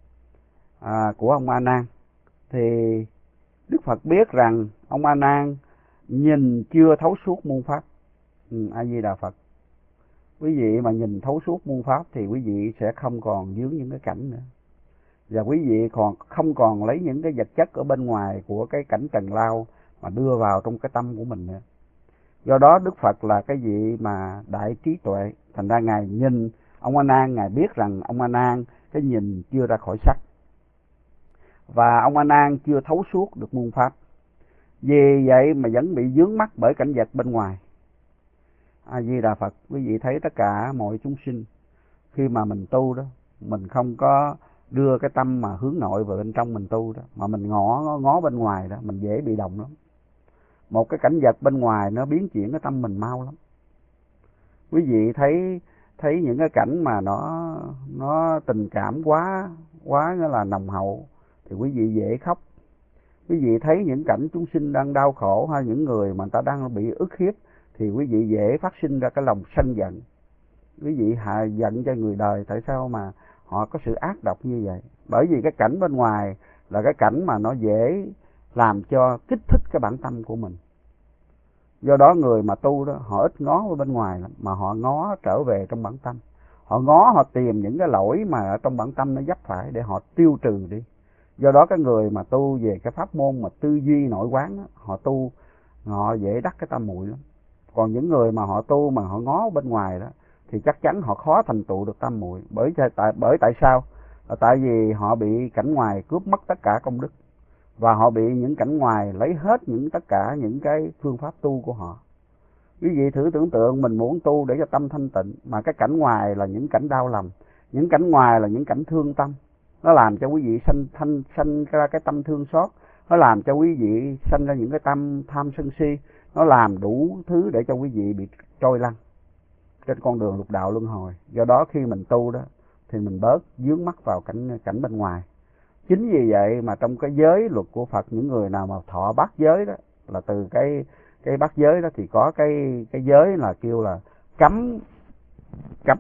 à, của ông A Nan thì Đức Phật biết rằng ông A Nan nhìn chưa thấu suốt môn pháp. ừ, A Di Đà Phật. Quý vị mà nhìn thấu suốt môn pháp thì quý vị sẽ không còn vướng những cái cảnh nữa, và quý vị còn không còn lấy những cái vật chất ở bên ngoài của cái cảnh trần lao mà đưa vào trong cái tâm của mình nữa. Do đó Đức Phật là cái vị mà đại trí tuệ, thành ra Ngài nhìn ông A Nan, Ngài biết rằng ông A Nan cái nhìn chưa ra khỏi sắc, và ông A Nan chưa thấu suốt được môn pháp. Vì vậy mà vẫn bị vướng mắc bởi cảnh vật bên ngoài. A Di Đà Phật. Quý vị thấy tất cả mọi chúng sinh khi mà mình tu đó, mình không có đưa cái tâm mà hướng nội vào bên trong mình tu đó, mà mình ngó ngó bên ngoài đó, mình dễ bị động lắm. Một cái cảnh vật bên ngoài nó biến chuyển cái tâm mình mau lắm. Quý vị thấy thấy những cái cảnh mà nó nó tình cảm quá quá nghĩa là nồng hậu thì quý vị dễ khóc. Quý vị thấy những cảnh chúng sinh đang đau khổ hay những người mà người ta đang bị ức hiếp thì quý vị dễ phát sinh ra cái lòng sân giận. Quý vị hạ giận cho người đời, tại sao mà họ có sự ác độc như vậy? Bởi vì cái cảnh bên ngoài là cái cảnh mà nó dễ làm cho kích thích cái bản tâm của mình. Do đó người mà tu đó, họ ít ngó ở bên ngoài lắm, mà họ ngó trở về trong bản tâm. Họ ngó, họ tìm những cái lỗi mà ở trong bản tâm nó vấp phải để họ tiêu trừ đi. Do đó cái người mà tu về cái pháp môn mà tư duy nội quán đó, họ tu họ dễ đắc cái tâm muội lắm. Còn những người mà họ tu mà họ ngó bên ngoài đó thì chắc chắn họ khó thành tựu được tâm muội. Bởi tại bởi tại sao? Là tại vì họ bị cảnh ngoài cướp mất tất cả công đức, và họ bị những cảnh ngoài lấy hết những tất cả những cái phương pháp tu của họ. Quý vị thử tưởng tượng mình muốn tu để cho tâm thanh tịnh, mà cái cảnh ngoài là những cảnh đau lòng, những cảnh ngoài là những cảnh thương tâm, nó làm cho quý vị sanh thanh sanh ra cái tâm thương xót, nó làm cho quý vị sanh ra những cái tâm tham sân si, nó làm đủ thứ để cho quý vị bị trôi lăn trên con đường lục đạo luân hồi. Do đó khi mình tu đó thì mình bớt vướng mắc vào cảnh cảnh bên ngoài. Chính vì vậy mà trong cái giới luật của Phật, những người nào mà thọ bát giới đó, là từ cái cái bát giới đó thì có cái cái giới là kêu là cấm cấm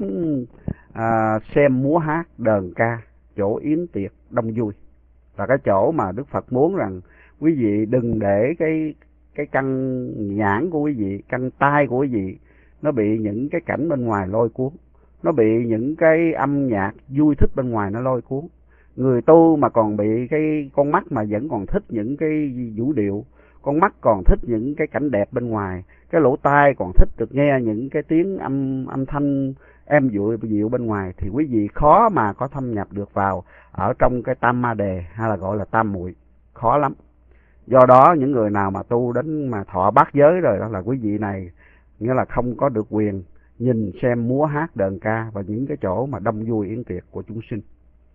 à, xem múa hát đờn ca, chỗ yến tiệc đông vui, là cái chỗ mà Đức Phật muốn rằng quý vị đừng để cái cái căn nhãn của quý vị, căn tai của quý vị nó bị những cái cảnh bên ngoài lôi cuốn, nó bị những cái âm nhạc vui thích bên ngoài nó lôi cuốn. Người tu mà còn bị cái con mắt mà vẫn còn thích những cái vũ điệu, con mắt còn thích những cái cảnh đẹp bên ngoài, cái lỗ tai còn thích được nghe những cái tiếng âm âm thanh êm dịu dịu bên ngoài, thì quý vị khó mà có thâm nhập được vào ở trong cái tam ma đề, hay là gọi là tam muội, khó lắm. Do đó những người nào mà tu đến mà thọ bát giới rồi đó là quý vị này nghĩa là không có được quyền nhìn xem múa hát đờn ca và những cái chỗ mà đông vui yến tiệc của chúng sinh.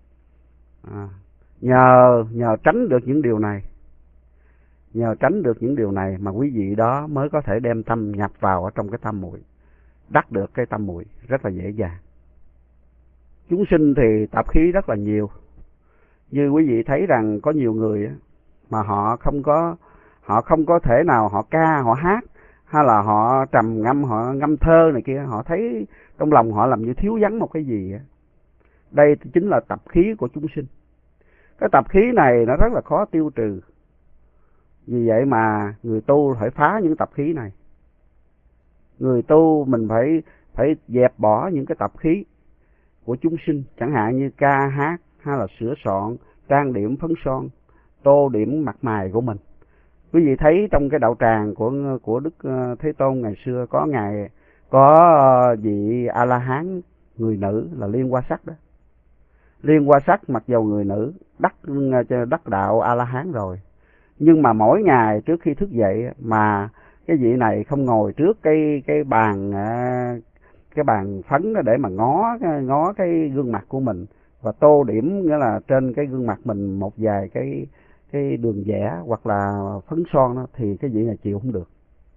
À, nhờ nhờ tránh được những điều này, nhờ tránh được những điều này mà quý vị đó mới có thể đem tâm nhập vào ở trong cái tam muội, đắc được cái tam muội rất là dễ dàng. Chúng sinh thì tập khí rất là nhiều, như quý vị thấy rằng có nhiều người mà họ không có họ không có thể nào họ ca họ hát, hay là họ trầm ngâm họ ngâm thơ này kia, họ thấy trong lòng họ làm như thiếu vắng một cái gì. Đây chính là tập khí của chúng sinh. Cái tập khí này nó rất là khó tiêu trừ. Vì vậy mà người tu phải phá những tập khí này. Người tu mình phải phải dẹp bỏ những cái tập khí của chúng sinh, chẳng hạn như ca hát hay là sửa soạn, trang điểm phấn son, tô điểm mặt mày của mình. Quý vị thấy trong cái đạo tràng của của Đức Thế Tôn ngày xưa có ngài có vị A La Hán người nữ là Liên Hoa Sắc đó. Liên Hoa Sắc mặc dầu người nữ đắc đắc đạo A La Hán rồi, nhưng mà mỗi ngày trước khi thức dậy mà cái vị này không ngồi trước cái cái bàn cái bàn phấn đó để mà ngó ngó cái gương mặt của mình và tô điểm, nghĩa là trên cái gương mặt mình một vài cái cái đường vẽ hoặc là phấn son đó, thì cái vị này chịu không được.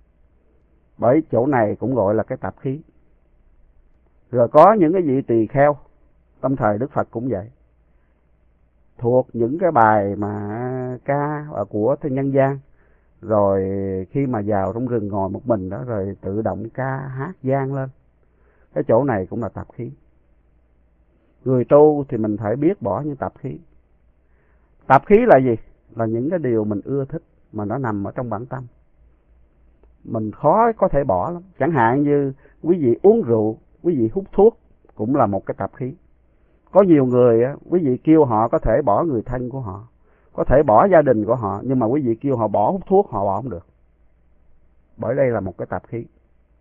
Bởi chỗ này cũng gọi là cái tạp khí. Rồi có những cái vị tỳ kheo tâm thời Đức Phật cũng vậy, thuộc những cái bài mà ca của nhân gian rồi khi mà vào trong rừng ngồi một mình đó, rồi tự động ca hát vang lên. Cái chỗ này cũng là tạp khí. Người tu thì mình phải biết bỏ những tạp khí. Tạp khí là gì? Là những cái điều mình ưa thích mà nó nằm ở trong bản tâm, mình khó có thể bỏ lắm. Chẳng hạn như quý vị uống rượu, quý vị hút thuốc cũng là một cái tạp khí. Có nhiều người á, quý vị kêu họ có thể bỏ người thân của họ, có thể bỏ gia đình của họ, nhưng mà quý vị kêu họ bỏ hút thuốc, họ bỏ không được, bởi đây là một cái tạp khí.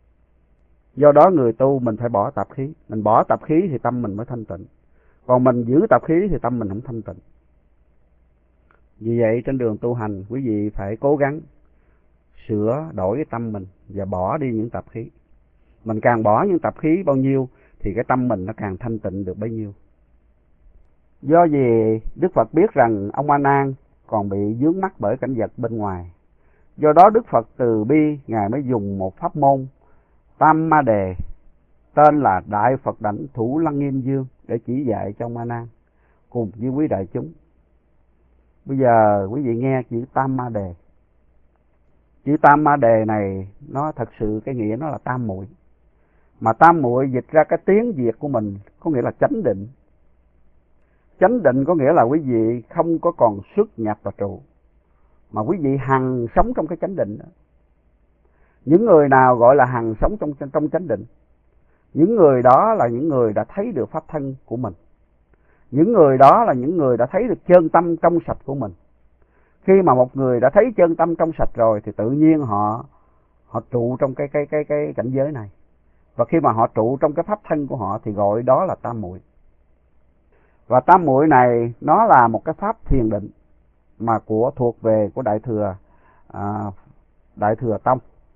Do đó người tu mình phải bỏ tạp khí. Mình bỏ tạp khí thì tâm mình mới thanh tịnh, còn mình giữ tạp khí thì tâm mình không thanh tịnh. Vì vậy trên đường tu hành, quý vị phải cố gắng sửa đổi cái tâm mình và bỏ đi những tạp khí. Mình càng bỏ những tạp khí bao nhiêu thì cái tâm mình nó càng thanh tịnh được bấy nhiêu. Do vì Đức Phật biết rằng ông A Nan còn bị vướng mắc bởi cảnh vật bên ngoài, do đó Đức Phật từ bi, Ngài mới dùng một pháp môn Tam Ma Đề, tên là Đại Phật Đảnh Thủ Lăng Nghiêm Dương, để chỉ dạy cho ông A Nan cùng với quý đại chúng. Bây giờ quý vị nghe chữ Tam Ma Đề. Chữ Tam Ma Đề này nó thật sự cái nghĩa nó là tam muội. Mà tam muội dịch ra cái tiếng Việt của mình có nghĩa là chánh định. Chánh định có nghĩa là quý vị không có còn xuất nhập và trụ, mà quý vị hằng sống trong cái chánh định đó. Những người nào gọi là hằng sống trong trong chánh định? Những người đó là những người đã thấy được pháp thân của mình. Những người đó là những người đã thấy được chân tâm trong sạch của mình. Khi mà một người đã thấy chân tâm trong sạch rồi thì tự nhiên họ họ trụ trong cái cái cái cái cảnh giới này. Và khi mà họ trụ trong cái pháp thân của họ thì gọi đó là tam muội. Và tam muội này nó là một cái pháp thiền định mà của thuộc về của Đại thừa à, Đại thừa Tông.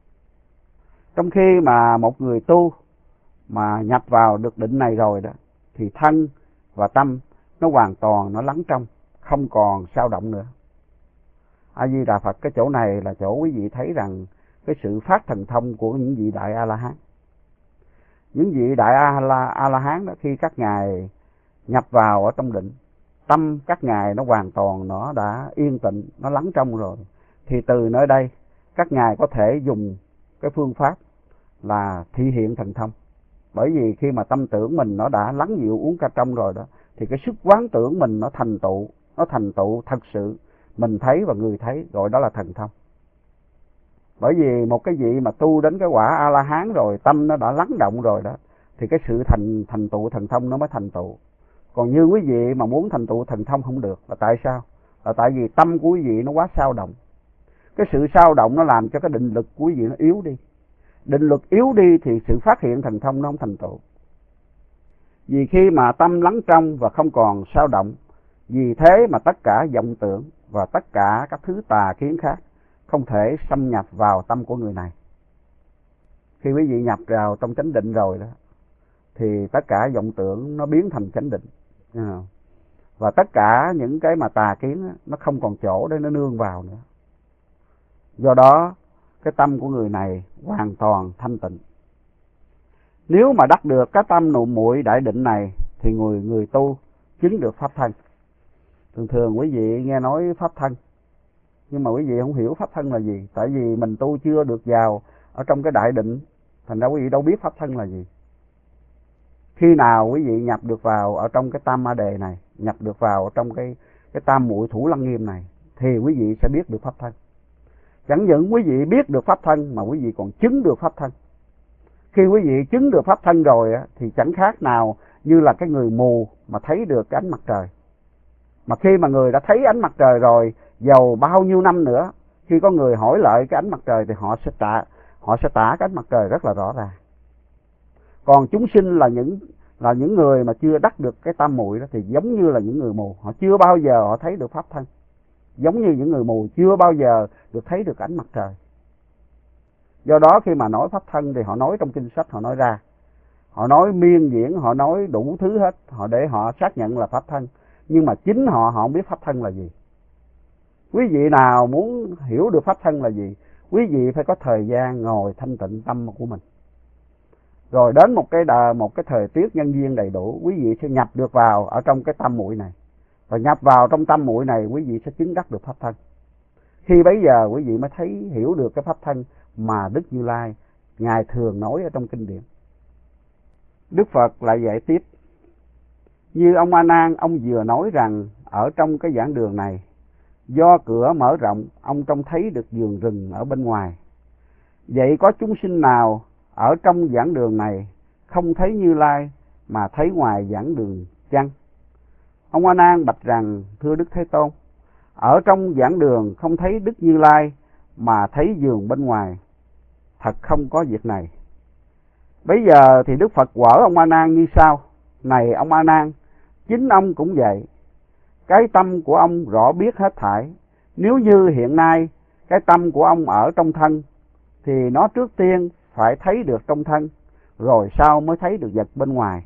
Trong khi mà một người tu mà nhập vào được định này rồi đó thì thân và tâm nó hoàn toàn nó lắng trong, không còn dao động nữa. A Di Đà Phật, cái chỗ này là chỗ quý vị thấy rằng cái sự phát thần thông của những vị đại A La Hán. Những vị đại A La A La Hán đó, khi các ngài nhập vào ở trong định, tâm các ngài nó hoàn toàn nó đã yên tĩnh, nó lắng trong rồi, thì từ nơi đây các ngài có thể dùng cái phương pháp là thị hiện thần thông. Bởi vì khi mà tâm tưởng mình nó đã lắng dịu uống ca trong rồi đó, thì cái sức quán tưởng mình nó thành tựu, nó thành tựu thật sự, mình thấy và người thấy, gọi đó là thần thông. Bởi vì một cái vị mà tu đến cái quả A La Hán rồi, tâm nó đã lắng động rồi đó, thì cái sự thành thành tựu thần thông nó mới thành tựu. Còn như quý vị mà muốn thành tựu thần thông không được, là tại sao? Là tại vì tâm của quý vị nó quá xao động. Cái sự xao động nó làm cho cái định lực của quý vị nó yếu đi. Định lực yếu đi thì sự phát hiện thần thông nó không thành tựu. Vì khi mà tâm lắng trong và không còn xao động, vì thế mà tất cả vọng tưởng và tất cả các thứ tà kiến khác không thể xâm nhập vào tâm của người này. Khi quý vị nhập vào trong chánh định rồi đó, thì tất cả vọng tưởng nó biến thành chánh định. Và tất cả những cái mà tà kiến nó không còn chỗ để nó nương vào nữa. Do đó cái tâm của người này hoàn toàn thanh tịnh. Nếu mà đắc được cái tâm nụ muội đại định này thì người người tu chứng được pháp thân. Thường thường quý vị nghe nói pháp thân, nhưng mà quý vị không hiểu pháp thân là gì. Tại vì mình tu chưa được vào ở trong cái đại định, thành ra quý vị đâu biết pháp thân là gì. Khi nào quý vị nhập được vào ở trong cái Tam Ma Đề này, nhập được vào trong cái cái tam muội Thủ Lăng Nghiêm này, thì quý vị sẽ biết được pháp thân. Chẳng những quý vị biết được pháp thân mà quý vị còn chứng được pháp thân. Khi quý vị chứng được pháp thân rồi á, thì chẳng khác nào như là cái người mù mà thấy được cái ánh mặt trời. Mà khi mà người đã thấy ánh mặt trời rồi, dầu bao nhiêu năm nữa, khi có người hỏi lại cái ánh mặt trời thì họ sẽ tả họ sẽ tả cái ánh mặt trời rất là rõ ràng. Còn chúng sinh là những là những người mà chưa đắc được cái tam muội đó thì giống như là những người mù, họ chưa bao giờ họ thấy được pháp thân. Giống như những người mù chưa bao giờ được thấy được ánh mặt trời. Do đó khi mà nói pháp thân thì họ nói trong kinh sách, họ nói ra, họ nói miên diễn, họ nói đủ thứ hết, họ để họ xác nhận là pháp thân. Nhưng mà chính họ họ không biết pháp thân là gì. Quý vị nào muốn hiểu được pháp thân là gì, quý vị phải có thời gian ngồi thanh tịnh tâm của mình. Rồi đến một cái đà, một cái thời tiết nhân duyên đầy đủ, quý vị sẽ nhập được vào ở trong cái tam muội này. Và nhập vào trong tam muội này, quý vị sẽ chứng đắc được pháp thân. Khi bấy giờ quý vị mới thấy hiểu được cái pháp thân mà Đức Như Lai Ngài thường nói ở trong kinh điển. Đức Phật lại dạy tiếp: như ông A Nan, ông vừa nói rằng ở trong cái giảng đường này, do cửa mở rộng, ông trông thấy được vườn rừng ở bên ngoài. Vậy có chúng sinh nào ở trong giảng đường này không thấy Như Lai mà thấy ngoài giảng đường chăng? Ông A Nan bạch rằng: thưa Đức Thế Tôn, ở trong giảng đường không thấy Đức Như Lai mà thấy vườn bên ngoài, thật không có việc này. Bây giờ thì Đức Phật quở ông A Nan như sau: này ông A Nan, chính ông cũng vậy. Cái tâm của ông rõ biết hết thảy. Nếu như hiện nay cái tâm của ông ở trong thân, thì nó trước tiên phải thấy được trong thân, rồi sau mới thấy được vật bên ngoài.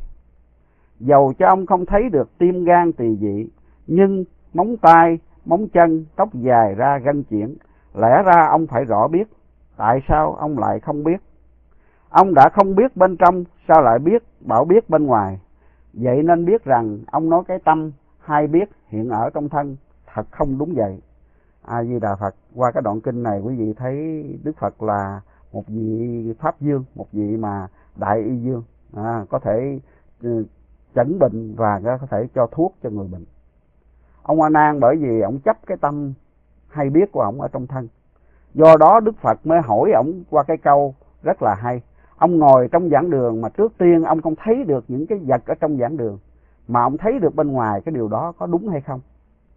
Dầu cho ông không thấy được tim gan tỳ vị, nhưng móng tay, móng chân, tóc dài ra gân chuyển, lẽ ra ông phải rõ biết. Tại sao ông lại không biết? Ông đã không biết bên trong, sao lại biết bảo biết bên ngoài? Vậy nên biết rằng ông nói cái tâm hay biết hiện ở trong thân thật không đúng vậy. A Di Đà Phật. Qua cái đoạn kinh này quý vị thấy Đức Phật là một vị Pháp Dương, một vị mà Đại Y Dương, à, có thể chẩn bệnh và có thể cho thuốc cho người bệnh. Ông A Nan bởi vì ông chấp cái tâm hay biết của ông ở trong thân, do đó Đức Phật mới hỏi ông qua cái câu rất là hay. Ông ngồi trong giảng đường mà trước tiên ông không thấy được những cái vật ở trong giảng đường, mà ông thấy được bên ngoài, cái điều đó có đúng hay không?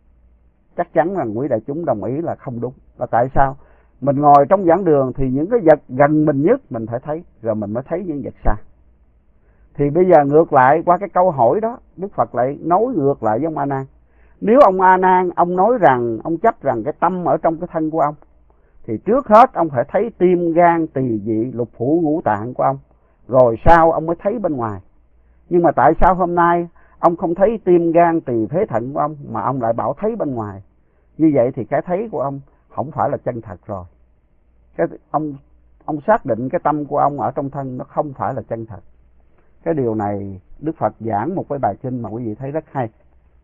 Chắc chắn là quý đại chúng đồng ý là không đúng. Và tại sao? Mình ngồi trong giảng đường thì những cái vật gần mình nhất mình phải thấy, rồi mình mới thấy những vật xa. Thì bây giờ ngược lại, qua cái câu hỏi đó, Đức Phật lại nói ngược lại với ông A Nan. Nếu ông A Nan ông nói rằng, ông chấp rằng cái tâm ở trong cái thân của ông, thì trước hết ông phải thấy tim gan tỳ vị lục phủ ngũ tạng của ông, rồi sau ông mới thấy bên ngoài. Nhưng mà tại sao hôm nay ông không thấy tim gan tỳ phế thận của ông, mà ông lại bảo thấy bên ngoài? Như vậy thì cái thấy của ông không phải là chân thật rồi. Cái ông ông xác định cái tâm của ông ở trong thân nó không phải là chân thật. Cái điều này Đức Phật giảng một cái bài kinh mà quý vị thấy rất hay.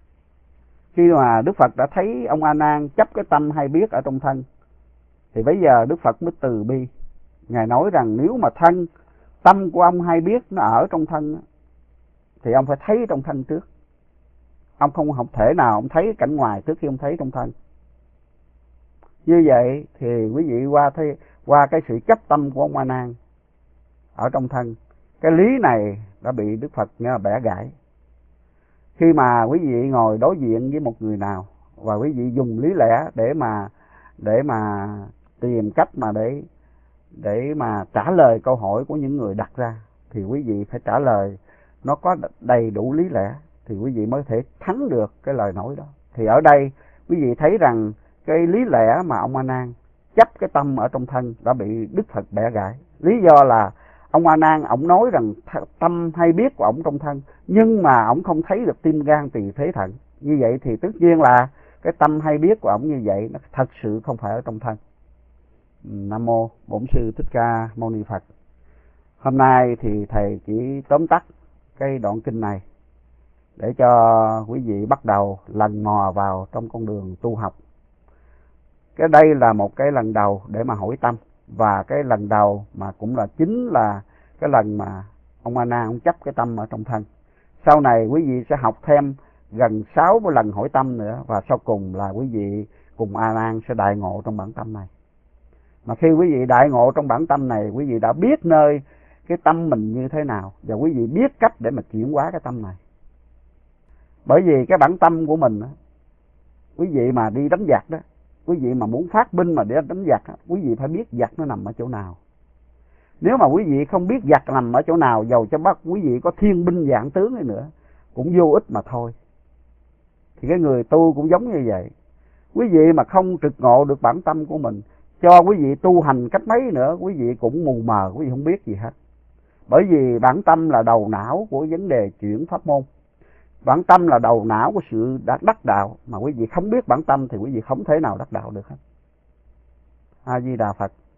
Khi mà Đức Phật đã thấy ông A Nan chấp cái tâm hay biết ở trong thân, thì bây giờ Đức Phật mới từ bi. Ngài nói rằng nếu mà thân, tâm của ông hay biết nó ở trong thân, thì ông phải thấy trong thân trước. Ông không học thể nào ông thấy cảnh ngoài trước khi ông thấy trong thân. Như vậy thì quý vị qua thấy, qua cái sự chấp tâm của ông A Nan ở trong thân, cái lý này đã bị Đức Phật nghe bẻ gãy. Khi mà quý vị ngồi đối diện với một người nào và quý vị dùng lý lẽ để mà để mà tìm cách mà để để mà trả lời câu hỏi của những người đặt ra, thì quý vị phải trả lời nó có đầy đủ lý lẽ, thì quý vị mới thể thắng được cái lời nói đó. Thì ở đây quý vị thấy rằng cái lý lẽ mà ông A Nan chấp cái tâm ở trong thân đã bị Đức Phật bẻ gãy. Lý do là ông A Nan ông nói rằng tâm hay biết của ông trong thân, nhưng mà ông không thấy được tim gan tỳ phế thận. Như vậy thì tất nhiên là cái tâm hay biết của ông như vậy nó thật sự không phải ở trong thân. Nam mô Bổn Sư Thích Ca Mâu Ni Phật. Hôm nay thì thầy chỉ tóm tắt cái đoạn kinh này để cho quý vị bắt đầu lần mò vào trong con đường tu học. Cái đây là một cái lần đầu để mà hỏi tâm, và cái lần đầu mà cũng là chính là cái lần mà ông A Nan ông chấp cái tâm ở trong thân. Sau này quý vị sẽ học thêm gần sáu lần hỏi tâm nữa, và sau cùng là quý vị cùng A Nan sẽ đại ngộ trong bản tâm này. Mà khi quý vị đại ngộ trong bản tâm này, quý vị đã biết nơi cái tâm mình như thế nào, và quý vị biết cách để mà chuyển hóa cái tâm này. Bởi vì cái bản tâm của mình, quý vị mà đi đánh giặc đó, quý vị mà muốn phát binh mà để đánh giặc, quý vị phải biết giặc nó nằm ở chỗ nào. Nếu mà quý vị không biết giặc nằm ở chỗ nào, dầu cho bắt quý vị có thiên binh vạn tướng hay nữa, cũng vô ích mà thôi. Thì cái người tu cũng giống như vậy. Quý vị mà không trực ngộ được bản tâm của mình, cho quý vị tu hành cách mấy nữa, quý vị cũng mù mờ, quý vị không biết gì hết. Bởi vì bản tâm là đầu não của vấn đề chuyển pháp môn. Bản tâm là đầu não của sự đắc đạo, mà quý vị không biết bản tâm thì quý vị không thể nào đắc đạo được hết. A Di Đà Phật.